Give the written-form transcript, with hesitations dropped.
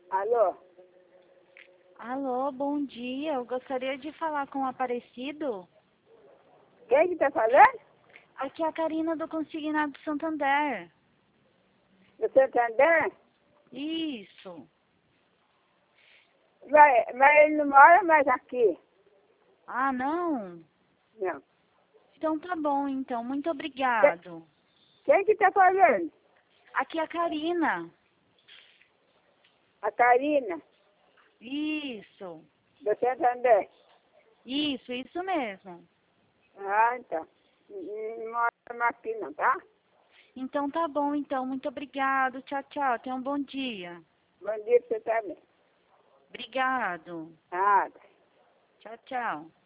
Alô? Alô, bom dia. Eu gostaria de falar com o Aparecido. Quem que tá falando? Aqui é a Karina do Consignado Santander. Do Santander? Isso. Mas ele não mora mais aqui. Ah, não? Não. Então tá bom, então. Muito obrigado. Quem que tá falando? Aqui é a Karina. A Karina, Isso. do Santander. Isso mesmo. Ah, então. Não mora mais aqui não, tá? Então tá bom, então. Muito obrigado. Tchau, tchau. Tenha um bom dia. Bom dia pra você também. Obrigado. Nada. Tchau, tchau.